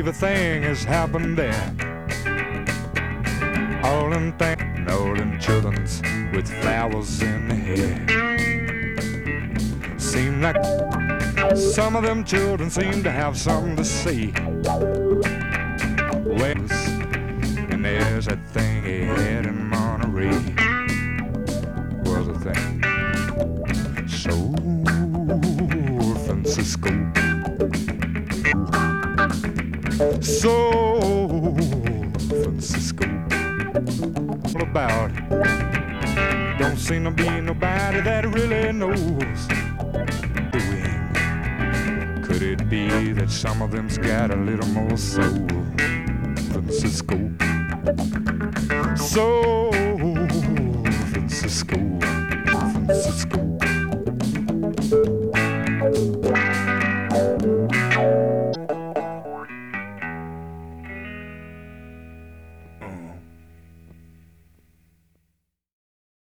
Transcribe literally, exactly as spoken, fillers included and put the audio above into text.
everything has happened there. All them things, all them children's with flowers in their hair. Seem like some of them children seem to have something to say. Well, and there's that thing he had in Monterey. Was a thing. San Francisco. San Francisco. All about it. Don't seem to be nobody that really knows the wing. Could it be that some of them's got a little more soul? Francisco. San Francisco. Francisco.